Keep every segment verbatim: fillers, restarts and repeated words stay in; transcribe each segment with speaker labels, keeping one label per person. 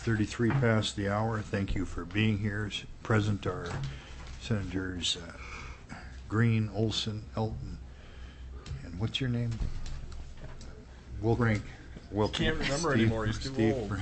Speaker 1: thirty-three past the hour. Thank you for being here. Present are Senators uh, Green, Olson, Elton, and what's your name? Wilk. Wilk.
Speaker 2: Can't remember
Speaker 1: Steve,
Speaker 2: anymore. He's too
Speaker 1: Steve,
Speaker 2: old.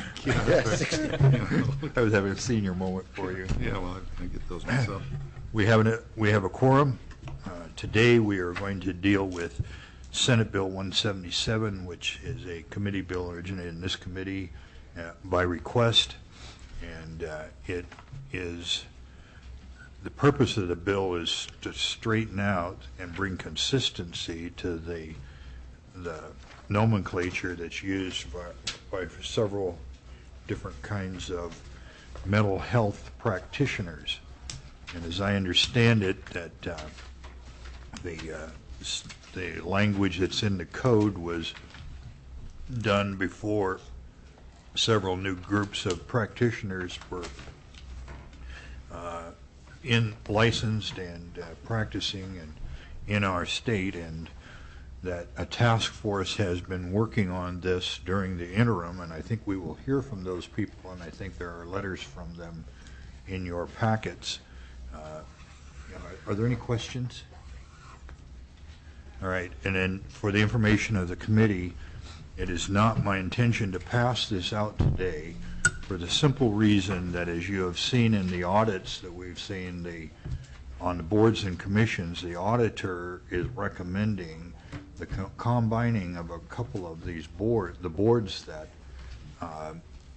Speaker 1: I was having a senior moment for you.
Speaker 2: Yeah, well, I get those myself.
Speaker 1: We have an, we have a quorum. Uh, today we are going to deal with Senate Bill one seventy-seven, which is a committee bill originated in this committee uh, by request, and uh, it is, the purpose of the bill is to straighten out and bring consistency to the the nomenclature that's used by, by several different kinds of mental health practitioners. And as I understand it, that uh, the uh, the language that's in the code was done before several new groups of practitioners were uh, in licensed and uh, practicing and in our state, and that a task force has been working on this during the interim, and I think we will hear from those people, and I think there are letters from them in your packets. Uh, are there any questions? All right, and then for the information of the committee, it is not my intention to pass this out today for the simple reason that, as you have seen in the audits that we've seen the on the boards and commissions, the auditor is recommending the co combining of a couple of these boards, the boards that uh,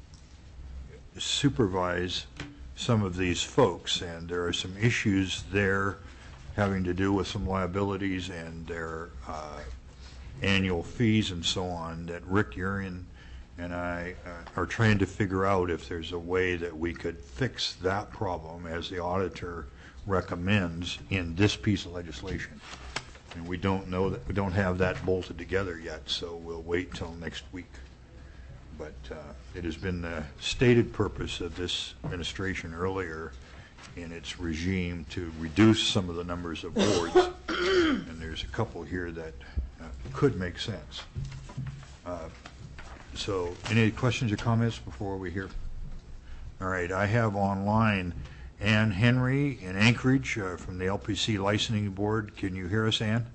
Speaker 1: supervise some of these folks, and there are some issues there having to do with some liabilities and their uh, annual fees and so on that Rick Urian and I uh, are trying to figure out if there's a way that we could fix that problem as the auditor recommends in this piece of legislation. And we don't know that, we don't have that bolted together yet, so we'll wait till next week. But uh, it has been the stated purpose of this administration earlier in its regime to reduce some of the numbers of boards, and there's a couple here that uh, could make sense. Uh, so any questions or comments before we hear? All right, I have online Ann Henry in Anchorage uh, from the L P C Licensing Board. Can you hear us, Ann?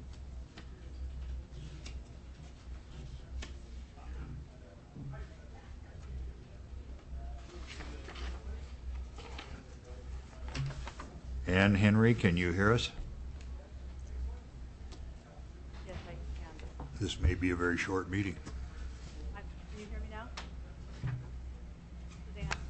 Speaker 1: Ann Henry, can you hear us?
Speaker 3: Yes, I can.
Speaker 1: This may be a very short meeting.
Speaker 3: I- Can you hear me now? This is Ann.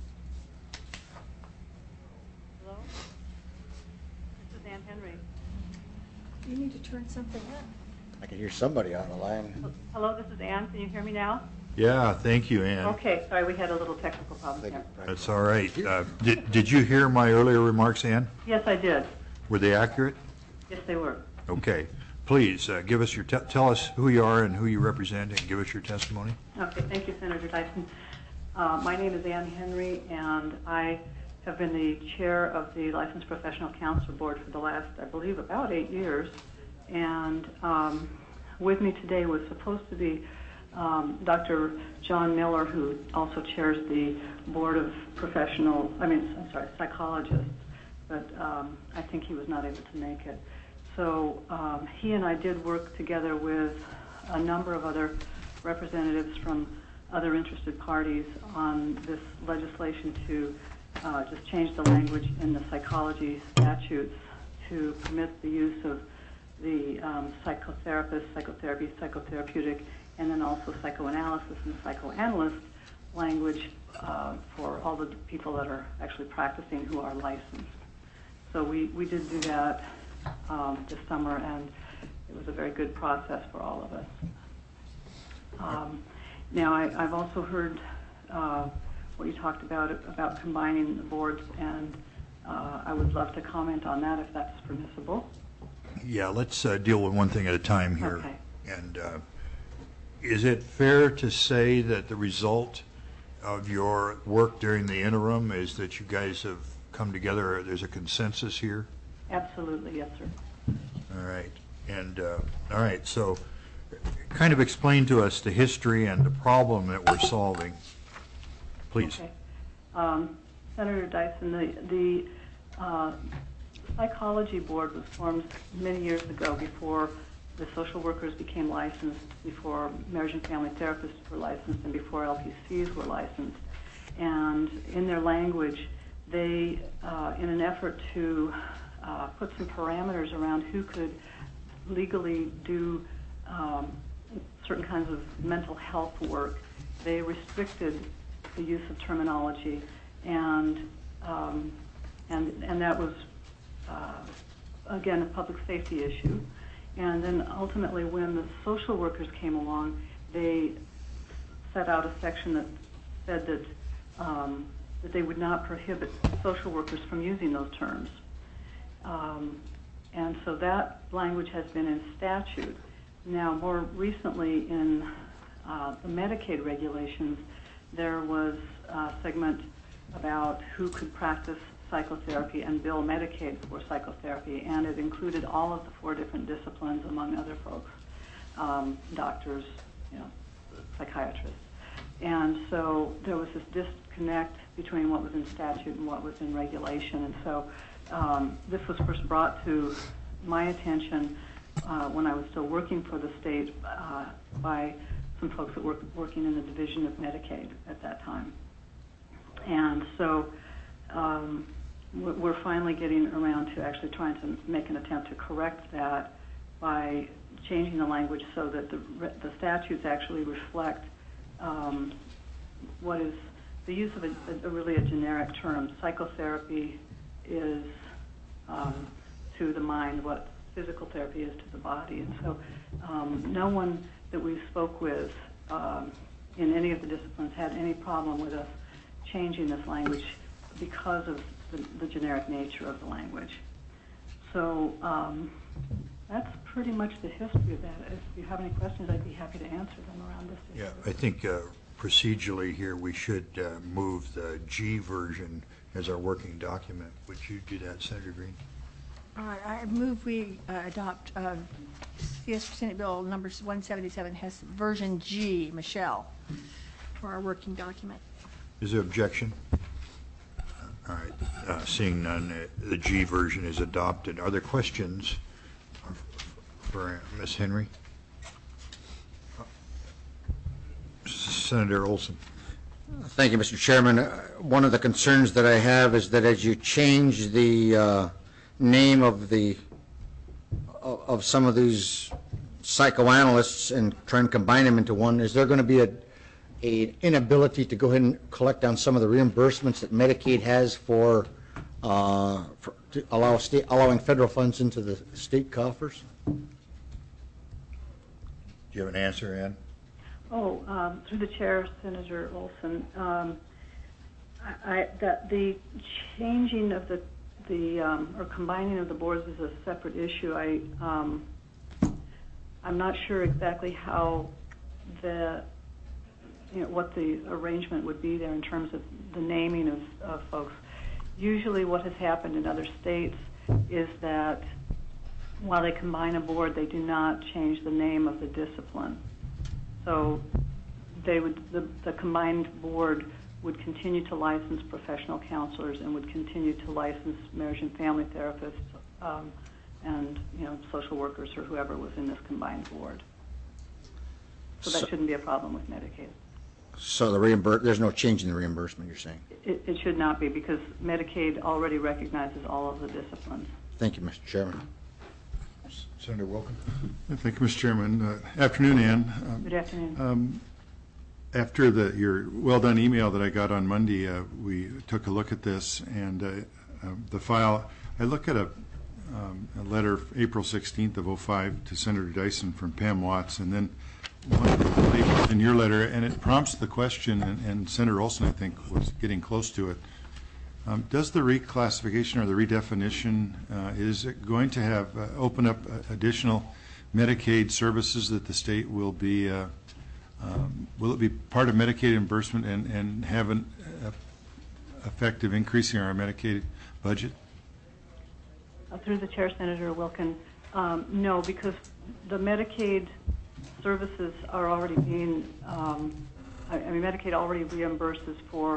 Speaker 3: Hello? This is Ann Henry.
Speaker 4: You need to turn something up.
Speaker 5: I can hear somebody on the line.
Speaker 3: Hello, this is Ann. Can you hear me now?
Speaker 1: Yeah, thank you, Ann.
Speaker 3: Okay, sorry, we had a little technical problem
Speaker 5: Thank
Speaker 3: here.
Speaker 5: you.
Speaker 1: That's all right. Uh, did, did you hear my earlier remarks, Ann?
Speaker 3: Yes, I did.
Speaker 1: Were they accurate?
Speaker 3: Yes, they were.
Speaker 1: Okay. Please uh, give us your te tell us who you are and who you represent, and give us your testimony.
Speaker 3: Okay, thank you, Senator Dyson. Uh, my name is Ann Henry, and I have been the chair of the Licensed Professional Counselor Board for the last, I believe, about eight years. And um, with me today was supposed to be um, Doctor John Miller, who also chairs the Board of Professional, I mean, I'm sorry, Psychologists, but um, I think he was not able to make it. So um, he and I did work together with a number of other representatives from other interested parties on this legislation to uh, just change the language in the psychology statutes to permit the use of the um, psychotherapist, psychotherapy, psychotherapeutic, and then also psychoanalysis and psychoanalyst language uh, for all the people that are actually practicing who are licensed. So we, we did do that um, this summer, and it was a very good process for all of us. Um, now, I, I've also heard uh, what you talked about, about combining the boards, and uh, I would love to comment on that if that's permissible.
Speaker 1: Yeah, let's uh, deal with one thing at a time here.
Speaker 3: Okay.
Speaker 1: And uh, is it fair to say that the result of your work during the interim is that you guys have come together, there's a consensus here?
Speaker 3: Absolutely, yes, sir.
Speaker 1: All right. And, uh, all right, so kind of explain to us the history and the problem that we're solving, please.
Speaker 3: Okay. Um, Senator Dyson, the, the uh, psychology board was formed many years ago before the social workers became licensed, before marriage and family therapists were licensed, and before L P Cs were licensed. And in their language, they, uh, in an effort to uh, put some parameters around who could legally do um, certain kinds of mental health work, they restricted the use of terminology, and um, and and that was uh, again a public safety issue. And then ultimately, when the social workers came along, they set out a section that said that um, that they would not prohibit social workers from using those terms. Um, and so that language has been in statute. Now, more recently in uh, the Medicaid regulations, there was a segment about who could practice psychotherapy and bill Medicaid for psychotherapy, and it included all of the four different disciplines, among other folks, um, doctors, you know, psychiatrists. And so there was this disconnect between what was in statute and what was in regulation, and so um, this was first brought to my attention uh, when I was still working for the state uh, by some folks that were working in the Division of Medicaid at that time. And so um, we're finally getting around to actually trying to make an attempt to correct that by changing the language so that the, the statutes actually reflect um, what is the use of a, a really a generic term. Psychotherapy is um, to the mind what physical therapy is to the body. And so um, no one that we spoke with um, in any of the disciplines had any problem with us changing this language because of the, the generic nature of the language. So um, that's pretty much the history of that. If you have any questions, I'd be happy to answer them around this issue.
Speaker 1: Yeah, I think uh, procedurally here we should uh, move the G version as our working document. Would you do that, Senator Green?
Speaker 4: All right, I move we uh, adopt uh, C S Senate Bill number one seventy-seven has version G, Michelle, for our working document.
Speaker 1: Is there objection? All right, uh, seeing none, uh, the G version is adopted. Are there questions for Miz Henry? Senator Olson.
Speaker 5: Thank you, Mister Chairman. Uh, one of the concerns that I have is that as you change the uh, name of the of, of some of these psychoanalysts and try and combine them into one, is there going to be a a inability to go ahead and collect on some of the reimbursements that Medicaid has for, uh, for to allow state, allowing federal funds into the state coffers?
Speaker 1: Do you have an answer, Ann?
Speaker 3: Oh, um, through the chair, Senator Olson, um, I, I, that the changing of the the um, or combining of the boards is a separate issue. I um, I'm not sure exactly how the you know, what the arrangement would be there in terms of the naming of, of folks. Usually what has happened in other states is that while they combine a board, they do not change the name of the discipline. So they would, the, the combined board would continue to license professional counselors and would continue to license marriage and family therapists um, and you know social workers or whoever was in this combined board. So that
Speaker 5: So-
Speaker 3: shouldn't be a problem with Medicaid.
Speaker 5: So the reimbur there's no change in the reimbursement, you're saying?
Speaker 3: It, it should not be, because Medicaid already recognizes all of the disciplines.
Speaker 5: Thank you, Mister Chairman.
Speaker 1: Senator Wilkin.
Speaker 2: Thank you, Mister Chairman. Uh, afternoon, Ann. Um,
Speaker 3: Good afternoon.
Speaker 2: Um, after the, your well-done email that I got on Monday, uh, we took a look at this, and uh, uh, the file, I look at a, um, a letter April sixteenth of oh five to Senator Dyson from Pam Watts, and then one in your letter, and it prompts the question, and, and Senator Olson, I think, was getting close to it. Um, does the reclassification or the redefinition, uh, is it going to have, uh, open up uh, additional Medicaid services that the state will be, uh, um, will it be part of Medicaid reimbursement and, and have an uh, effective increasing our Medicaid budget?
Speaker 3: Uh, through the chair, Senator Wilkin, um, no, because the Medicaid services are already being, um, I, I mean, Medicaid already reimburses for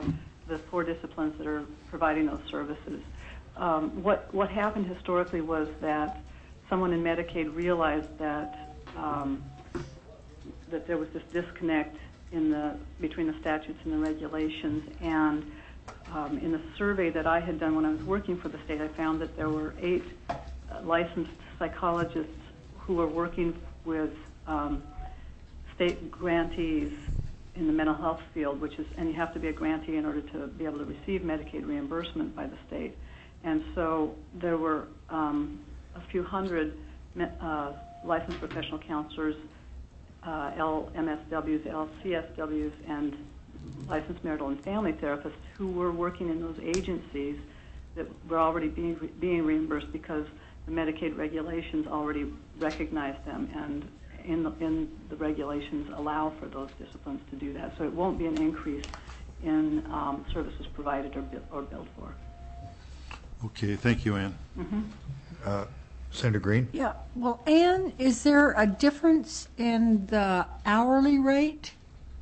Speaker 3: the four disciplines that are providing those services. Um, what, what happened historically was that someone in Medicaid realized that, um, that there was this disconnect in the, between the statutes and the regulations, and um, in the survey that I had done when I was working for the state, I found that there were eight uh, licensed psychologists who were working with um, state grantees in the mental health field, which is, and you have to be a grantee in order to be able to receive Medicaid reimbursement by the state. And so there were um, a few hundred uh, licensed professional counselors, uh, L M S Ws, L C S Ws, and licensed marital and family therapists who were working in those agencies that were already being, being reimbursed because the Medicaid regulations already recognize them, and in the, in the regulations allow for those disciplines to do that. So it won't be an increase in um, services provided or, bi or billed for.
Speaker 2: Okay, thank you, Ann.
Speaker 3: Mm-hmm.
Speaker 1: Uh, Senator Green?
Speaker 4: Yeah, well, Ann, is there a difference in the hourly rate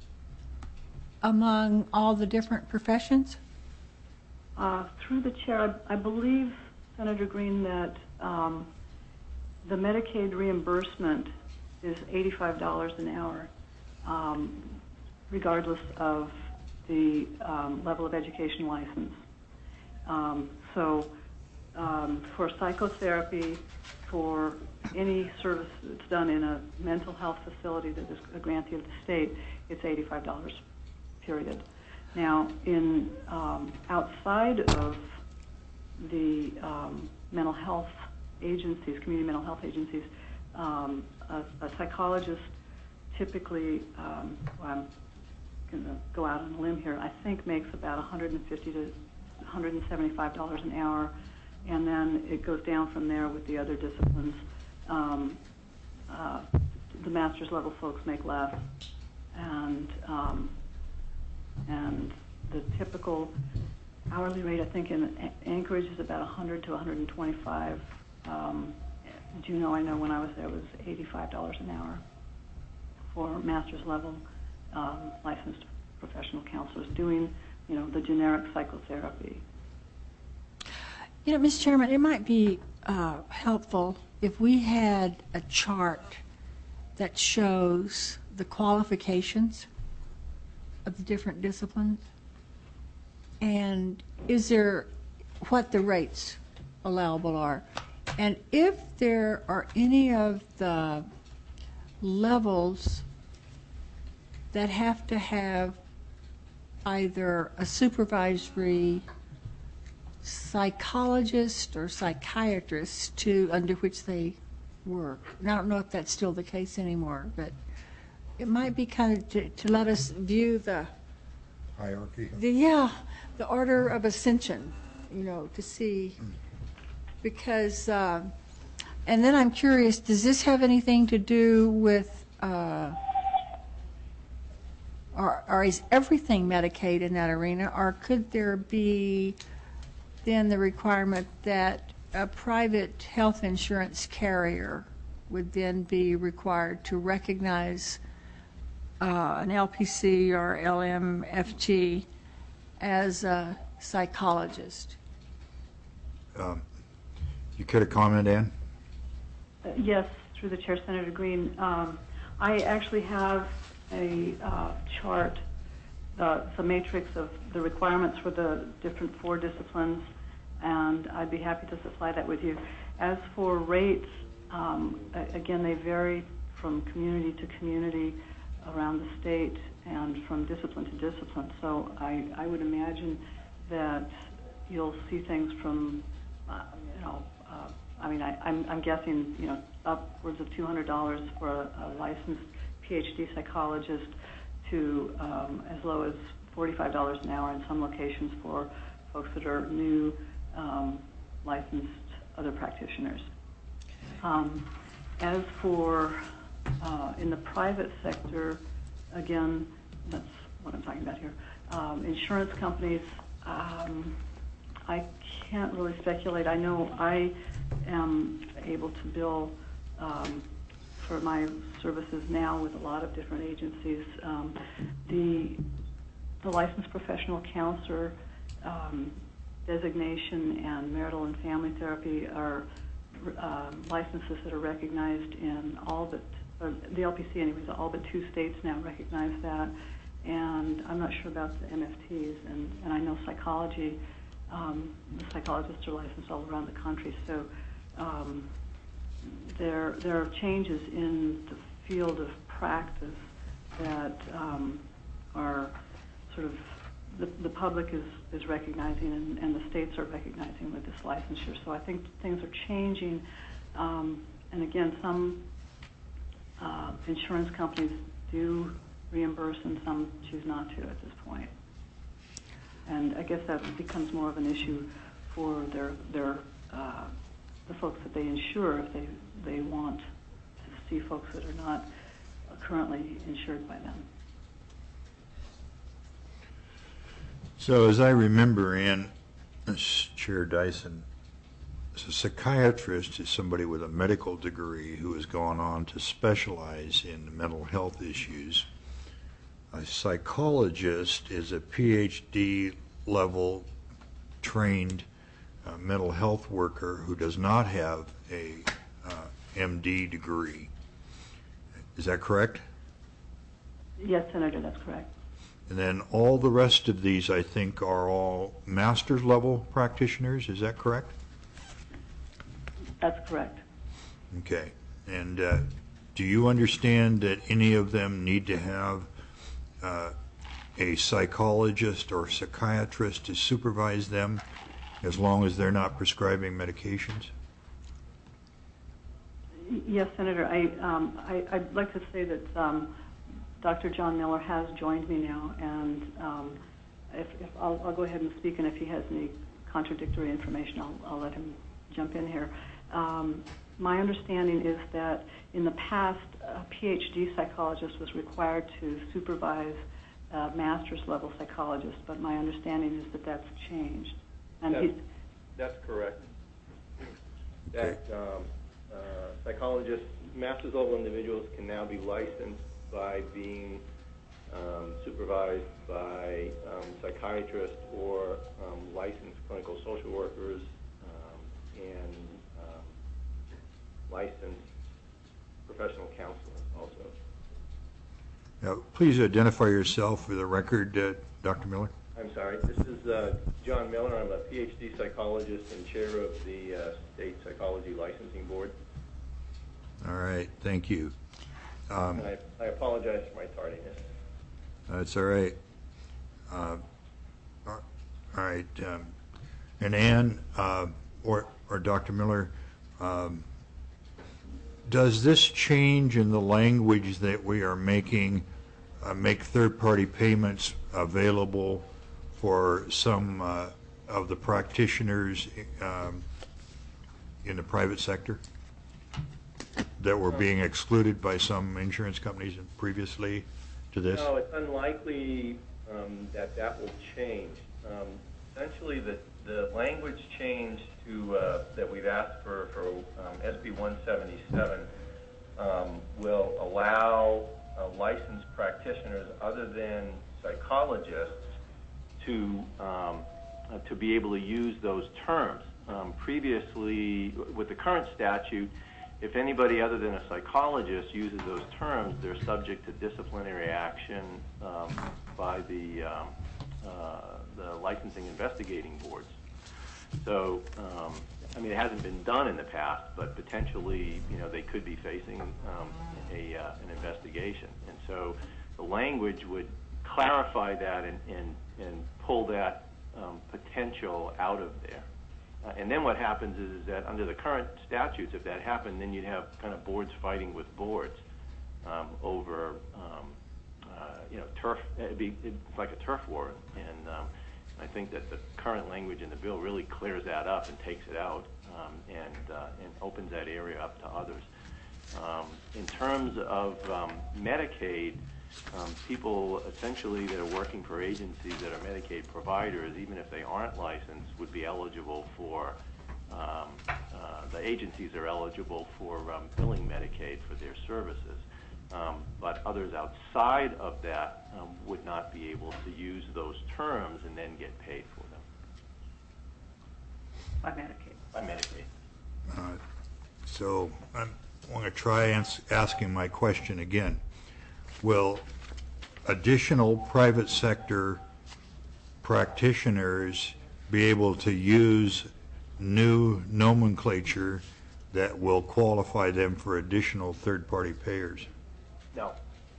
Speaker 4: among all the different professions?
Speaker 3: Uh, through the chair, I, I believe, Senator Green, that um, the Medicaid reimbursement is eighty-five dollars an hour, um, regardless of the um, level of education license. Um, so um, for psychotherapy, for any service that's done in a mental health facility that is a grantee of the state, it's eighty-five dollars, period. Now, in um, outside of the um, mental health agencies, community mental health agencies, um, a, a psychologist typically, um, well, I'm going to go out on a limb here, I think makes about one hundred fifty to one hundred seventy-five dollars an hour, and then it goes down from there with the other disciplines. Um, uh, the master's level folks make less, and um, and the typical hourly rate, I think, in Anchorage is about one hundred to one hundred twenty-five. Um, Juneau, I know when I was there, was eighty-five dollars an hour for master's level um, licensed professional counselors doing, you know, the generic psychotherapy.
Speaker 4: You know, Mister Chairman, it might be uh, helpful if we had a chart that shows the qualifications of the different disciplines, and is there what the rates allowable are, and if there are any of the levels that have to have either a supervisory psychologist or psychiatrist to under which they work. And I don't know if that's still the case anymore, but it might be kind of to, to let us view the,
Speaker 1: Hierarchy?
Speaker 4: the yeah the order of ascension, you know, to see, because uh, and then I'm curious, does this have anything to do with uh, or, or is everything Medicaid in that arena, or could there be then the requirement that a private health insurance carrier would then be required to recognize uh, an L P C or L M F T as a psychologist?
Speaker 1: Um, you care to comment, Ann?
Speaker 3: Uh, yes, through the chair, Senator Green. Um, I actually have a uh, chart, uh, the matrix of the requirements for the different four disciplines, and I'd be happy to supply that with you. As for rates, um, again, they vary from community to community around the state and from discipline to discipline. So I, I would imagine that you'll see things from, uh, you know, uh, I mean, I, I'm, I'm guessing, you know, upwards of two hundred dollars for a, a licensed P H D psychologist to um, as low as forty-five dollars an hour in some locations for folks that are new um, licensed other practitioners. Um, as for uh, in the private sector, again, that's what I'm talking about here. Um, insurance companies, um, I can't really speculate. I know I am able to bill um, for my services now with a lot of different agencies. Um, the the licensed professional counselor um, designation and marital and family therapy are um, licenses that are recognized in all but, or the L P C anyways, all but two states now recognize that. And I'm not sure about the M F Ts, and, and I know psychology, um, the psychologists are licensed all around the country. So um, there, there are changes in the field of practice that um, are sort of, the, the public is, is recognizing and, and the states are recognizing with this licensure. So I think things are changing. Um, and again, some uh, insurance companies do reimburse and some choose not to at this point. And I guess that becomes more of an issue for their, their uh, the folks that they insure if they, they want to see folks that are not currently insured by them.
Speaker 1: So as I remember, Ann, Chair Dyson, a psychiatrist is somebody with a medical degree who has gone on to specialize in mental health issues. A psychologist is a P H D level trained uh, mental health worker who does not have a uh, M D degree. Is that correct?
Speaker 3: Yes, Senator, that's correct.
Speaker 1: And then all the rest of these, I think, are all master's level practitioners. Is that correct?
Speaker 3: That's correct.
Speaker 1: Okay. And uh, do you understand that any of them need to have uh, a psychologist or psychiatrist to supervise them as long as they're not prescribing medications?
Speaker 3: Yes, Senator. I, um, I, I'd like to say that um, Doctor John Miller has joined me now, and um, if, if I'll, I'll go ahead and speak, and if he has any contradictory information, I'll, I'll let him jump in here. Um, my understanding is that in the past, a P H D psychologist was required to supervise a master's level psychologist, but my understanding is that that's changed. And
Speaker 6: That's,
Speaker 3: he's,
Speaker 6: that's correct.
Speaker 1: Okay.
Speaker 6: That um, uh, psychologists, master's level individuals can now be licensed by being um, supervised by um, psychiatrists or um, licensed clinical social workers um, and um, licensed professional counselors also.
Speaker 1: Now, please identify yourself for the record, uh, Doctor Miller.
Speaker 6: I'm sorry, this is uh, John Miller. I'm a P H D psychologist and chair of the uh, State Psychology Licensing Board.
Speaker 1: All right, thank you. Um,
Speaker 6: And I, I apologize for my tardiness.
Speaker 1: That's all right. Uh, all right. Um, and Ann, uh, or, or Doctor Miller, um, does this change in the language that we are making uh, make third-party payments available for some uh, of the practitioners um, in the private sector that were being excluded by some insurance companies previously to this?
Speaker 6: No, it's unlikely um, that that will change. Um, essentially, the, the language change to uh, that we've asked for for um, S B one seventy-seven um, will allow uh, licensed practitioners other than psychologists to um, uh, to be able to use those terms. Um, previously, with the current statute, if anybody other than a psychologist uses those terms, they're subject to disciplinary action um, by the, um, uh, the licensing investigating boards. So, um, I mean, it hasn't been done in the past, but potentially, you know, they could be facing um, a, uh, an investigation. And so the language would clarify that and, and, and pull that um, potential out of there. Uh, and then what happens is, is that under the current statutes, if that happened, then you'd have kind of boards fighting with boards um, over, um, uh, you know, turf. It'd be it's like a turf war. And um, I think that the current language in the bill really clears that up and takes it out um, and, uh, and opens that area up to others. Um, in terms of um, Medicaid, Um, people essentially that are working for agencies that are Medicaid providers, even if they aren't licensed, would be eligible for, um, uh, the agencies are eligible for um, billing Medicaid for their services. Um, but others outside of that um, would not be able to use those terms and then get paid for them
Speaker 3: By Medicaid.
Speaker 6: by Medicaid.
Speaker 1: Uh, So I'm going to try ans- asking my question again. Will additional private sector practitioners be able to use new nomenclature that will qualify them for additional third-party payers?
Speaker 6: No.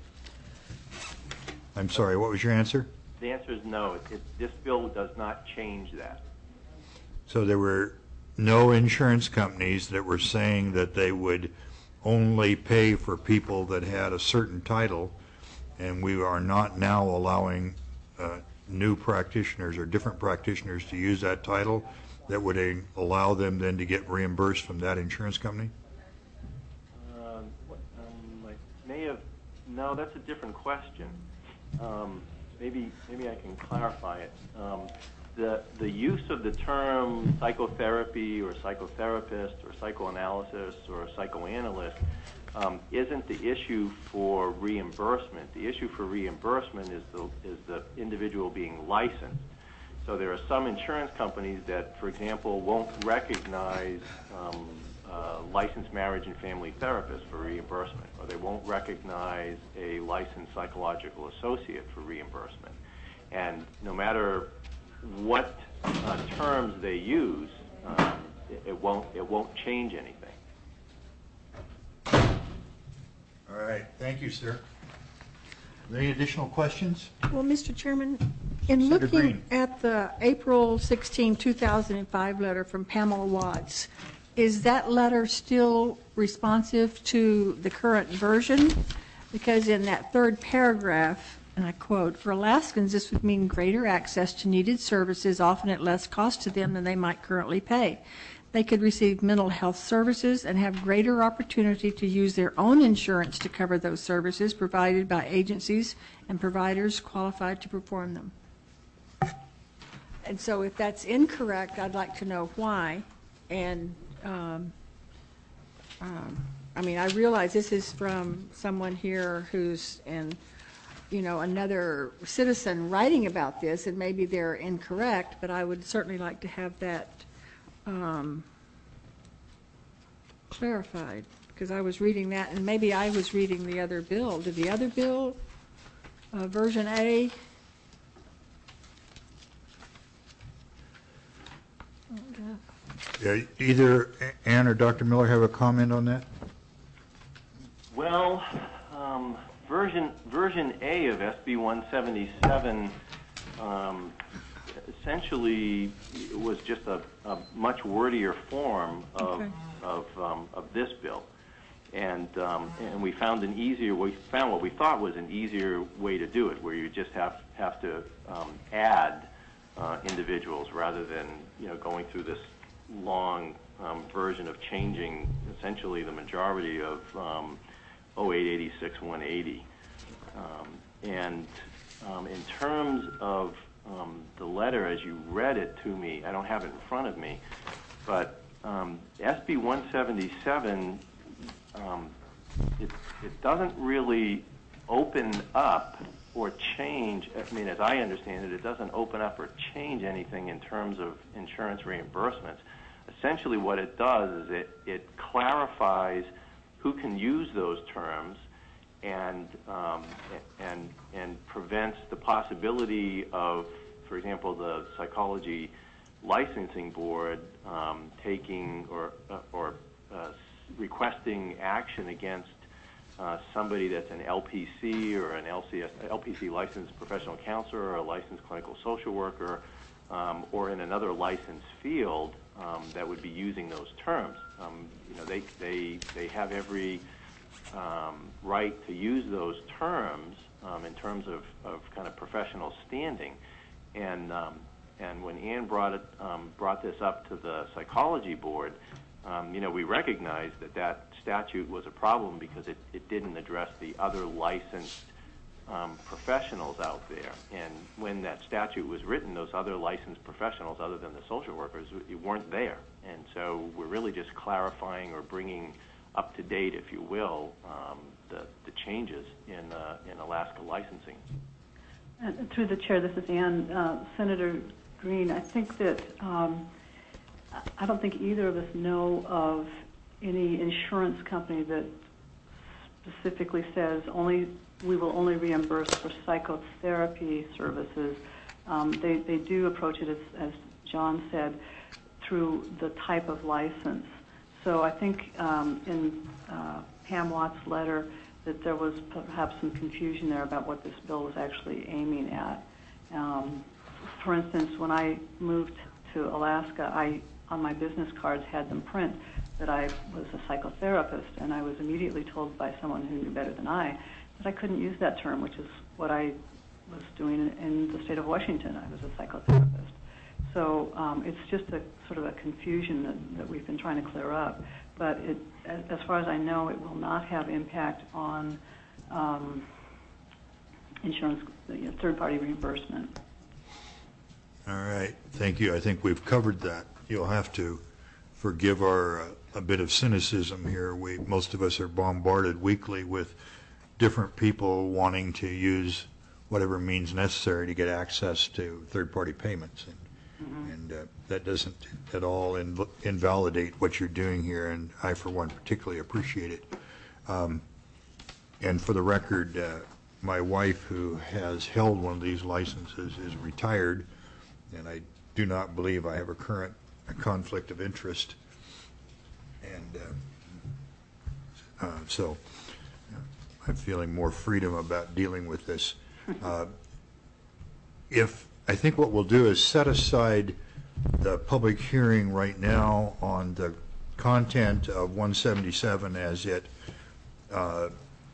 Speaker 1: I'm sorry, what was your answer?
Speaker 6: The answer is no. It, it, this bill does not change that.
Speaker 1: So there were no insurance companies that were saying that they would only pay for people that had a certain title, and we are not now allowing uh, new practitioners or different practitioners to use that title that would uh, allow them then to get reimbursed from that insurance company?
Speaker 6: Um, what, um, I may have. No, that's a different question. Um, maybe maybe I can clarify it. Um, the the use of the term psychotherapy or psychotherapist or psychoanalysis or psychoanalyst um, isn't the issue for reimbursement. The issue for reimbursement is the is the individual being licensed. So there are some insurance companies that, for example, won't recognize um, uh, licensed marriage and family therapists for reimbursement, or they won't recognize a licensed psychological associate for reimbursement. And no matter what uh, terms they use, um, it, it won't it won't change anything.
Speaker 1: All right, thank you, sir. Are there any additional questions?
Speaker 4: Well, Mister Chairman, in
Speaker 1: Senator
Speaker 4: looking
Speaker 1: Green.
Speaker 4: at the April sixteenth, two thousand five letter from Pamela Watts, is that letter still responsive to the current version? Because in that third paragraph, and I quote, "For Alaskans, this would mean greater access to needed services, often at less cost to them than they might currently pay. They could receive mental health services and have greater opportunity to use their own insurance to cover those services provided by agencies and providers qualified to perform them." And so if that's incorrect, I'd like to know why. And, um, um, I mean, I realize this is from someone here who's in, you know, another citizen writing about this, and maybe they're incorrect, but I would certainly like to have that um, clarified, because I was reading that, and maybe I was reading the other bill. Did the other bill, uh, version A?
Speaker 1: Yeah, either Ann or Doctor Miller have a comment on that?
Speaker 6: Well, um, version version A of S B one seventy-seven um, essentially was just a, a much wordier form of
Speaker 4: Okay.
Speaker 6: of, um, of this bill, and um, and we found an easier we found what we thought was an easier way to do it, where you just have have to um, add uh, individuals rather than you know going through this long um, version of changing essentially the majority of um, oh eight eighty-six one eighty. Um, and um, in terms of um, the letter as you read it to me, I don't have it in front of me, but um, S B one seventy-seven, um, it, it doesn't really open up or change, I mean, as I understand it, it doesn't open up or change anything in terms of insurance reimbursements. Essentially what it does is it, it clarifies who can use those terms and, um, and, and prevents the possibility of, for example, the Psychology Licensing Board um, taking or, uh, or uh, requesting action against uh, somebody that's an L P C or an L C S, L P C licensed professional counselor or a licensed clinical social worker um, or in another licensed field um, that would be using those terms. Um, you know, they, they, they have every um, right to use those terms um, in terms of, of kind of professional standing. And, um, and when Ann brought, it, um, brought this up to the Psychology Board, um, you know, we recognized that that statute was a problem because it, it didn't address the other licensed um, professionals out there. And when that statute was written, those other licensed professionals, other than the social workers, weren't there. And so we're really just clarifying or bringing up to date, if you will, um, the, the changes in, uh, in Alaska licensing.
Speaker 3: And through the chair, this is Ann. Uh, Senator Green, I think that um, I don't think either of us know of any insurance company that specifically says only we will only reimburse for psychotherapy services. Um, they, they do approach it, as, as John said, through the type of license. So I think um, in uh, Pam Watt's letter that there was perhaps some confusion there about what this bill was actually aiming at. Um, for instance, when I moved to Alaska, I, on my business cards, had them print that I was a psychotherapist, and I was immediately told by someone who knew better than I that I couldn't use that term, which is what I was doing in the state of Washington. I was a psychotherapist. So um, it's just a sort of a confusion that, that we've been trying to clear up. But it, as, as far as I know, it will not have impact on um, insurance, you know, third-party reimbursement.
Speaker 1: All right, thank you. I think we've covered that. You'll have to forgive our uh, a bit of cynicism here. We most of us are bombarded weekly with different people wanting to use whatever means necessary to get access to third-party payments, and, mm-hmm. and uh, that doesn't at all inv invalidate what you're doing here, and I, for one, particularly appreciate it. Um, and for the record, uh, my wife, who has held one of these licenses, is retired, and I do not believe I have a current a conflict of interest, and uh, uh, so uh, I'm feeling more freedom about dealing with this. Uh, if I think what we'll do is set aside the public hearing right now on the content of one seventy-seven as it uh,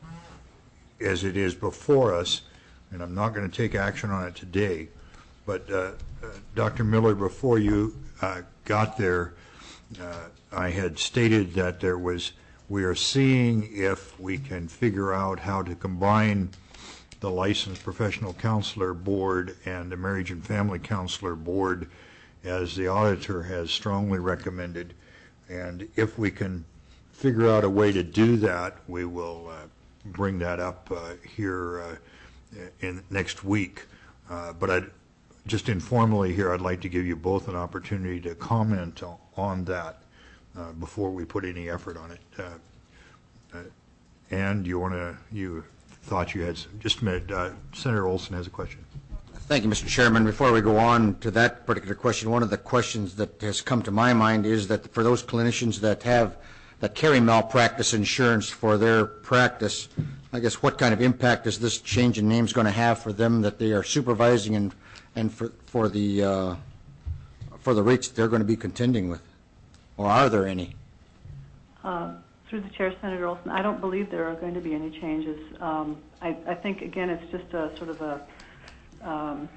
Speaker 1: as it is before us, and I'm not going to take action on it today. But uh, uh, Doctor Miller, before you uh, got there, uh, I had stated that there was, we are seeing if we can figure out how to combine the licensed professional counselor board and the marriage and family counselor board, as the auditor has strongly recommended. And if we can figure out a way to do that, we will uh, bring that up uh, here uh, in next week. Uh, but I'd just informally here, I'd like to give you both an opportunity to comment on that uh, before we put any effort on it. Uh, uh, and you want to, you thought you had, some, just a minute, uh, Senator Olson has a question.
Speaker 5: Thank you, Mister Chairman. Before we go on to that particular question, one of the questions that has come to my mind is that for those clinicians that have, that carry malpractice insurance for their practice, I guess what kind of impact is this change in names going to have for them that they are supervising and and for, for the uh, for the rates they're going to be contending with, or are there any?
Speaker 3: Uh, through the chair, Senator Olson, I don't believe there are going to be any changes. Um, I, I think again, it's just a sort of a um,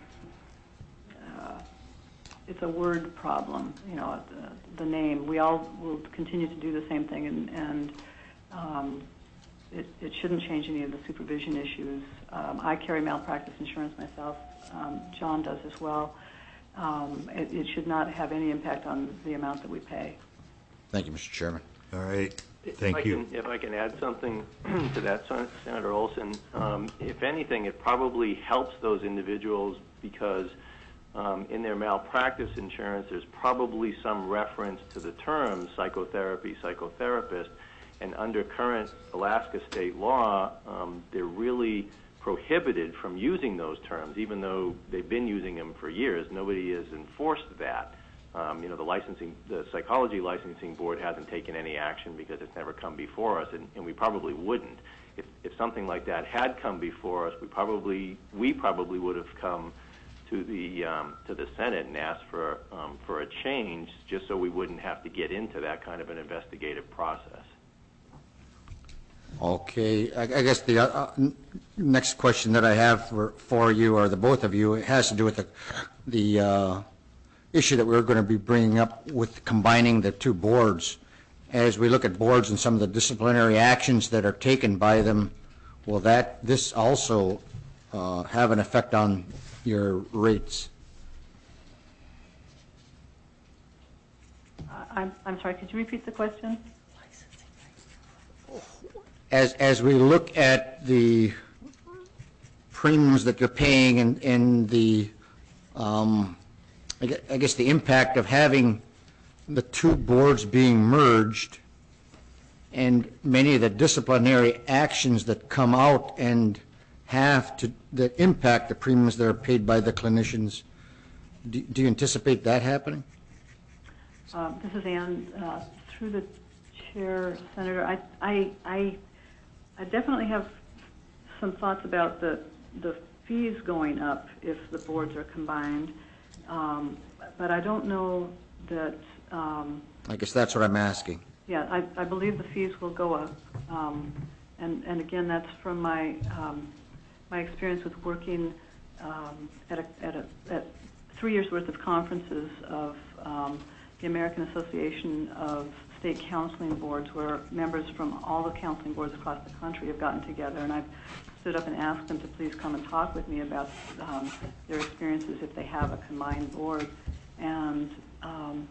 Speaker 3: uh, it's a word problem. You know, the, the name. We all will continue to do the same thing, and, and um, it, it shouldn't change any of the supervision issues. Um, I carry malpractice insurance myself. Um, John does as well. Um, it, it should not have any impact on the amount that we pay.
Speaker 5: Thank you, Mister Chairman.
Speaker 1: All right. Thank
Speaker 6: if
Speaker 1: you.
Speaker 6: I can, if I can add something to that, Senator Olson, um, if anything, it probably helps those individuals because um, in their malpractice insurance, there's probably some reference to the term psychotherapy, psychotherapist, and under current Alaska state law, um, they're really prohibited from using those terms, even though they've been using them for years. Nobody has enforced that. Um, you know, the licensing, the psychology licensing board hasn't taken any action because it's never come before us, and, and we probably wouldn't. If, if something like that had come before us, we probably we probably would have come to the um, to the Senate and asked for um, for a change, just so we wouldn't have to get into that kind of an investigative process.
Speaker 5: Okay, I, I guess the uh, next question that I have for, for you, or the both of you, it has to do with the, the uh, issue that we're going to be bringing up with combining the two boards. As we look at boards and some of the disciplinary actions that are taken by them, will that this also uh, have an effect on your rates?
Speaker 3: I'm, I'm sorry, could you repeat the question?
Speaker 5: as, as we look at the premiums that you're paying and, and the, um, I gue- I guess the impact of having the two boards being merged and many of the disciplinary actions that come out and have to, that impact the premiums that are paid by the clinicians, do, do you anticipate that happening?
Speaker 3: Um, This is Ann. Uh, Through the chair, Senator, I, I, I, I definitely have some thoughts about the, the fees going up if the boards are combined, um, but I don't know that, um,
Speaker 5: I guess that's what I'm asking.
Speaker 3: yeah, I, I believe the fees will go up. Um, and, and again, that's from my, um, my experience with working um, at, a, at, a, at three years worth of conferences of um, the American Association of State Counseling Boards, where members from all the counseling boards across the country have gotten together, and I've stood up and asked them to please come and talk with me about um, their experiences if they have a combined board. And um,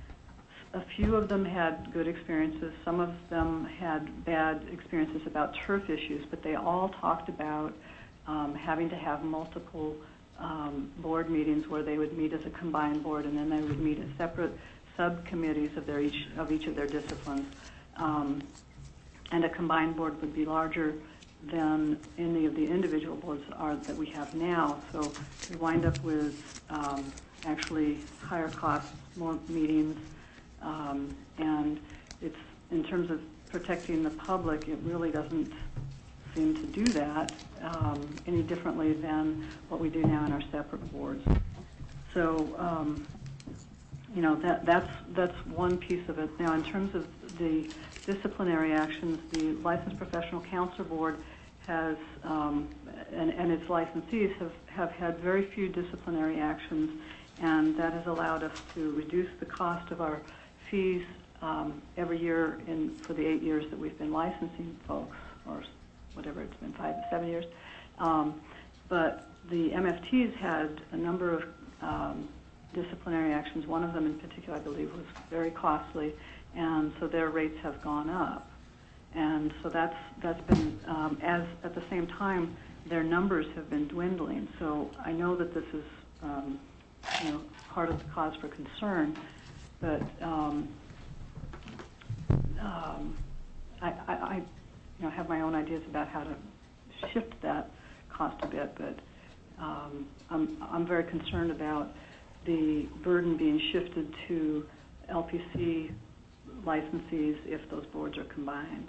Speaker 3: a few of them had good experiences. Some of them had bad experiences about turf issues, but they all talked about um, having to have multiple um, board meetings where they would meet as a combined board, and then they would meet as separate subcommittees of their each of each of their disciplines. Um, and a combined board would be larger than any of the individual boards are that we have now. So we wind up with um, actually higher costs, more meetings, um, and it's in terms of protecting the public, it really doesn't seem to do that um, any differently than what we do now in our separate boards. So, um, you know, that, that's, that's one piece of it. Now, in terms of the disciplinary actions, the Licensed Professional Counselor Board has, um, and, and its licensees have, have had very few disciplinary actions, and that has allowed us to reduce the cost of our fees um, every year in, for the eight years that we've been licensing folks, or whatever, it's been five to seven years. Um, but the M F Ts had a number of um, disciplinary actions. One of them in particular, I believe, was very costly, and so their rates have gone up. And so that's that's been, um, as at the same time, their numbers have been dwindling. So I know that this is, um, you know, part of the cause for concern, but um, um, I, I, I, you know, have my own ideas about how to shift that cost a bit. But um, I'm I'm very concerned about the burden being shifted to L P C licensees if those boards are combined.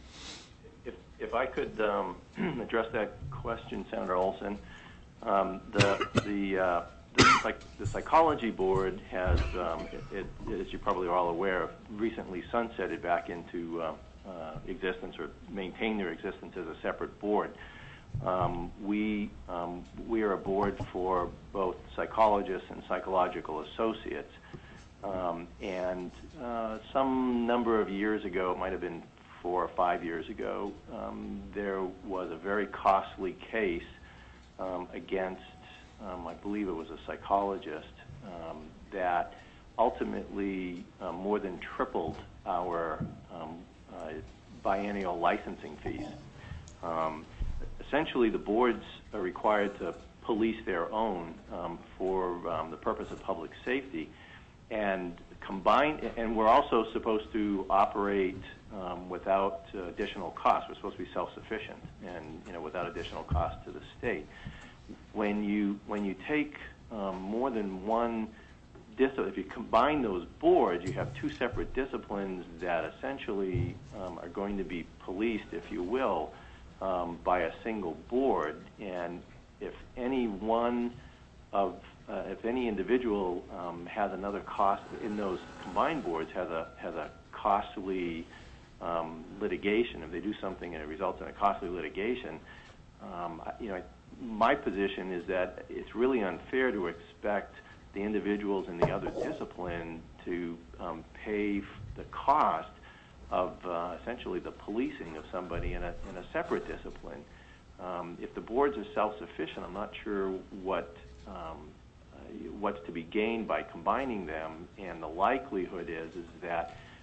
Speaker 6: If, if I could um, address that question, Senator Olson, um, the, the, uh, the, psych the psychology board has, um, it, it, as you probably are all aware, recently sunsetted back into uh, uh, existence or maintained their existence as a separate board. Um, we, um, we are a board for both psychologists and psychological associates. Um, and uh, some number of years ago, it might have been four or five years ago, um, there was a very costly case um, against, um, I believe it was a psychologist, um, that ultimately uh, more than tripled our um, uh, biennial licensing fees. Um, essentially, the boards are required to police their own um, for um, the purpose of public safety. And combine, and we're also supposed to operate um, without uh, additional cost. We're supposed to be self-sufficient, and you know, without additional cost to the state. When you when you take um, more than one discipline, if you combine those boards, you have two separate disciplines that essentially um, are going to be policed, if you will, um, by a single board. And if any one of Uh, if any individual um, has another cost in those combined boards, has a has a costly um, litigation, if they do something and it results in a costly litigation, um, you know, my position is that it's really unfair to expect the individuals in the other discipline to um, pay the cost of uh, essentially the policing of somebody in a in a separate discipline. Um, if the boards are self-sufficient, I'm not sure what. Um, what's to be gained by combining them, and the likelihood is is that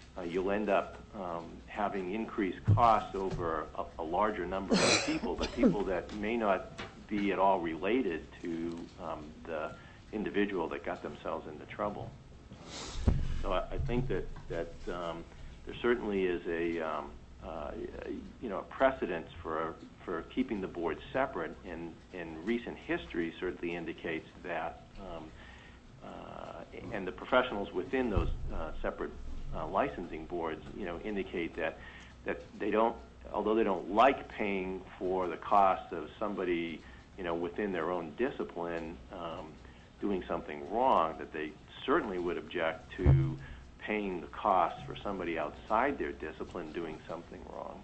Speaker 6: uh, you'll end up um, having increased costs over a, a larger number of people, but people that may not be at all related to um, the individual that got themselves into trouble. So I, I think that, that um, there certainly is a, um, uh, you know, a precedence for, for keeping the board separate, and, and recent history certainly indicates that, um, uh, and the professionals within those uh, separate uh, licensing boards, you know, indicate that, that they don't, although they don't like paying for the cost of somebody, you know, within their own discipline um, doing something wrong, that they certainly would object to paying the costs for somebody outside their discipline doing something wrong.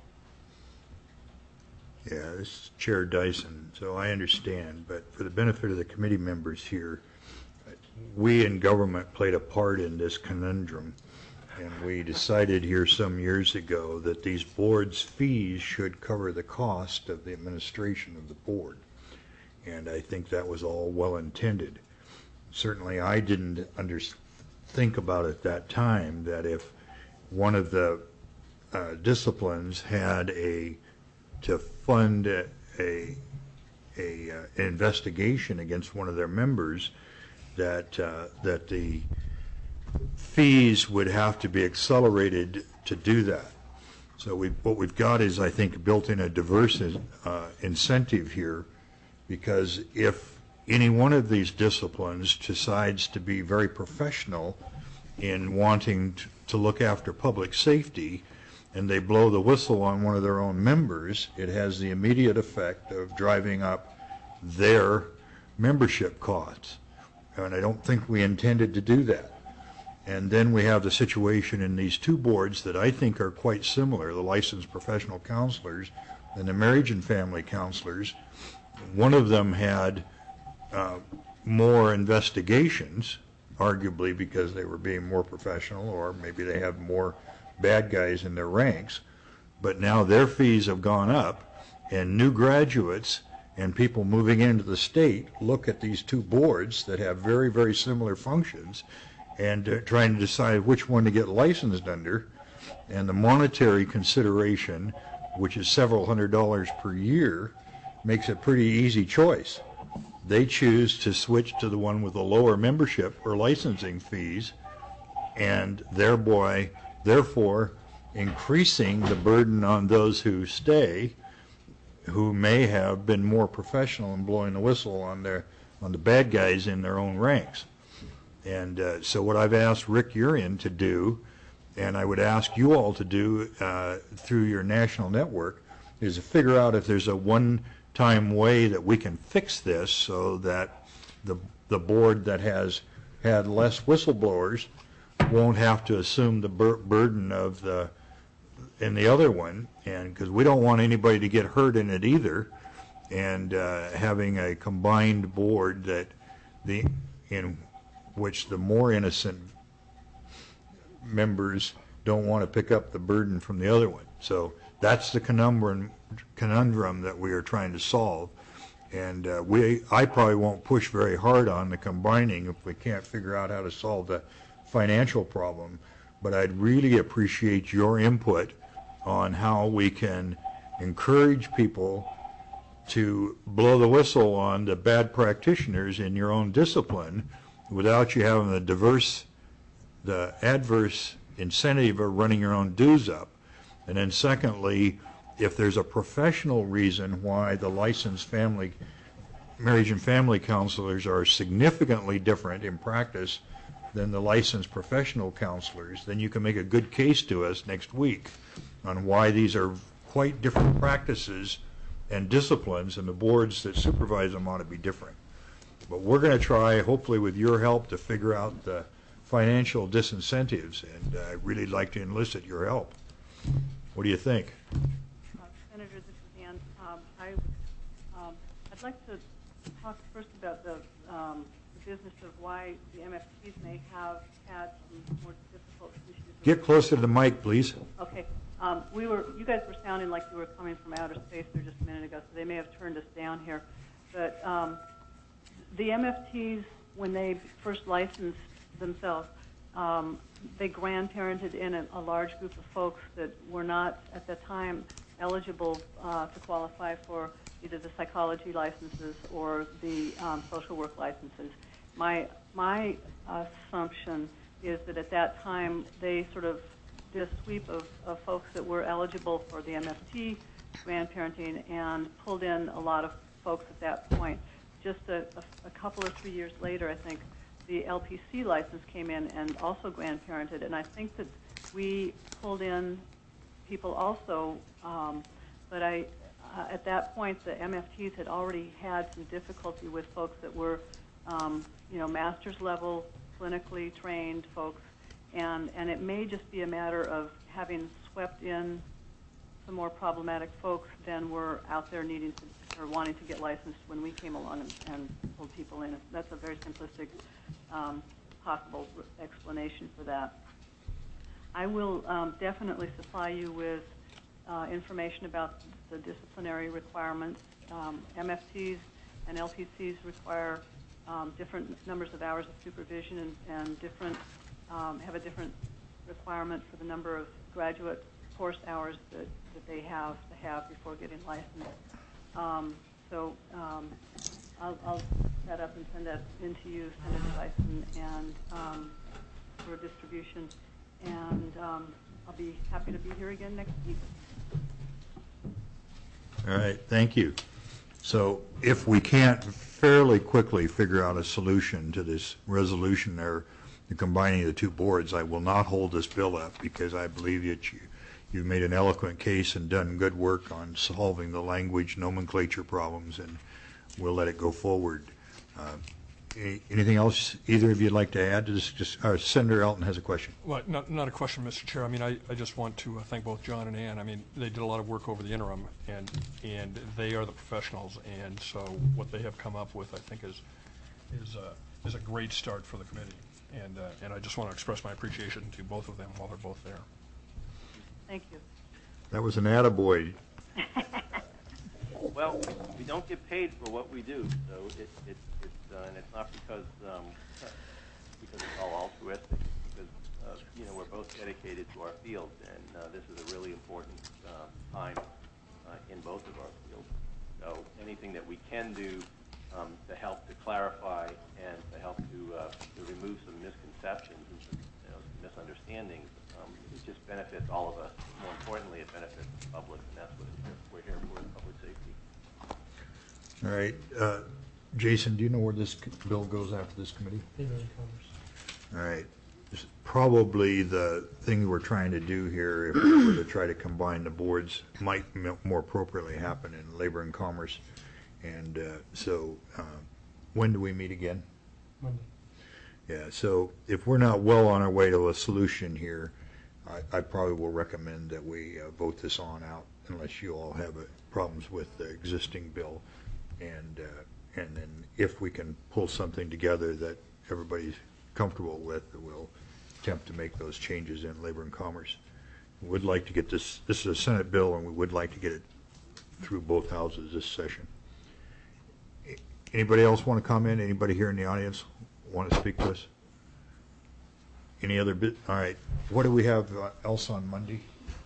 Speaker 1: Yeah, this is Chair Dyson, so I understand, but for the benefit of the committee members here, we in government played a part in this conundrum, and we decided here some years ago that these boards' fees should cover the cost of the administration of the board, and I think that was all well intended. Certainly I didn't under, think about at that time that if one of the uh, disciplines had a to fund a, a, a uh, investigation against one of their members, that uh, that the fees would have to be accelerated to do that. So we, what we've got is, I think, built in a diverse uh, incentive here, because if any one of these disciplines decides to be very professional in wanting to, to look after public safety, and they blow the whistle on one of their own members, it has the immediate effect of driving up their membership costs. And I don't think we intended to do that. And then we have the situation in these two boards that I think are quite similar, the licensed professional counselors and the marriage and family counselors. One of them had uh, more investigations, arguably because they were being more professional, or maybe they have more bad guys in their ranks, but now their fees have gone up, and new graduates and people moving into the state look at these two boards that have very, very similar functions, and uh, trying to decide which one to get licensed under, and the monetary consideration, which is several hundred dollars per year, makes a pretty easy choice. They choose to switch to the one with the lower membership or licensing fees, and thereby, therefore, increasing the burden on those who stay, who may have been more professional in blowing the whistle on their on the bad guys in their own ranks. And uh, so what I've asked Rick Urian to do, and I would ask you all to do uh, through your national network, is to figure out if there's a one-time way that we can fix this so that the the board that has had less whistleblowers won't have to assume the bur burden of the in the other one, and because we don't want anybody to get hurt in it either, and uh, having a combined board that the in which the more innocent members don't want to pick up the burden from the other one. So that's the conundrum conundrum that we are trying to solve, and uh, we I probably won't push very hard on the combining if we can't figure out how to solve the financial problem, but I'd really appreciate your input on how we can encourage people to blow the whistle on the bad practitioners in your own discipline without you having the diverse, the adverse incentive of running your own dues up. And then secondly, if there's a professional reason why the licensed family, marriage and family counselors are significantly different in practice than the licensed professional counselors, then you can make a good case to us next week on why these are quite different practices and disciplines, and the boards that supervise them ought to be different. But we're going to try, hopefully with your help, to figure out the financial disincentives, and I'd really like to enlist your help. What do you think?
Speaker 3: Uh, Senator, this is Ann. Um, I, um, I'd like to talk first about the, um, the business of why the M F Ts may have had some more difficult issues.
Speaker 1: Get closer to the mic, please.
Speaker 3: Okay. Um, we were, you guys were sounding like you were coming from outer space there just a minute ago, so they may have turned us down here. But um, the M F Ts, when they first licensed themselves, um, they grandparented in a, a large group of folks that were not at the time eligible uh, to qualify for either the psychology licenses or the um, social work licenses. My my assumption is that at that time they sort of did a sweep of, of folks that were eligible for the M F T grandparenting and pulled in a lot of folks at that point. Just a, a, a couple or three years later, I think the L P C license came in and also grandparented, and I think that we pulled in people also, um, but I, uh, at that point, the M F Ts had already had some difficulty with folks that were, um, you know, master's level, clinically trained folks, and, and it may just be a matter of having swept in some more problematic folks than were out there needing to, or wanting to get licensed when we came along and, and pulled people in. That's a very simplistic um, possible explanation for that. I will um, definitely supply you with uh, information about the disciplinary requirements. Um, M F Ts and L P Cs require um, different numbers of hours of supervision and, and different um, have a different requirement for the number of graduate course hours that, that they have to have before getting licensed. Um, so um, I'll, I'll set up and send that into you, send it to Dyson, and um, for distribution. And um, I'll be happy to be here again next week.
Speaker 1: All right, thank you. So if we can't fairly quickly figure out a solution to this resolution there, the combining the two boards, I will not hold this bill up because I believe that you, you've made an eloquent case and done good work on solving the language nomenclature problems, and we'll let it go forward. Uh, any- anything else either of you would like to add to this? Just, uh, Senator Elton has a question.
Speaker 7: Well, not, not a question, Mister Chair. I mean, I, I just want to uh, thank both John and Ann. I mean, they did a lot of work over the interim, and and they are the professionals. And so what they have come up with, I think, is is uh, is a great start for the committee. And uh, and I just want to express my appreciation to both of them while they're both there.
Speaker 3: Thank you.
Speaker 1: That was an attaboy.
Speaker 6: Well, we don't get paid for what we do, so it, it, it's, uh, and it's not because, um, because it's all altruistic, it's because, uh, you know, we're both dedicated to our field, and uh, this is a really important uh, time uh, in both of our fields. So anything that we can do um, to help to clarify and to help to, uh, to remove some misconceptions and some, you know, some misunderstandings, um, it just benefits all of us. More importantly, it benefits the public, and that's what we're here for, public safety.
Speaker 1: All right. Uh, Jason, do you know where this c- bill goes after this committee?
Speaker 8: Labor and Commerce.
Speaker 1: All right. This is probably the thing we're trying to do here, if we were to try to combine the boards, might m- more appropriately happen in Labor and Commerce. And uh, so uh, when do we meet again?
Speaker 8: Monday.
Speaker 1: Yeah, so if we're not well on our way to a solution here, I, I probably will recommend that we uh, vote this on out unless you all have uh, problems with the existing bill. And uh, and then if we can pull something together that everybody's comfortable with, we'll attempt to make those changes in Labor and Commerce. We would like to get this, this is a Senate bill, and we would like to get it through both houses this session. Anybody else want to comment? Anybody here in the audience want to speak to us? Any other bit? All right. What do we have uh, else on Monday?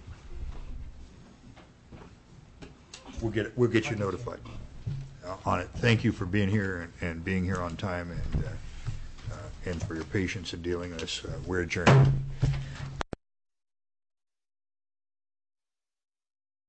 Speaker 1: We'll get it, we'll get you notified uh, on it. Thank you for being here and, and being here on time, and uh, uh, and for your patience in dealing with us. Uh, we're adjourned.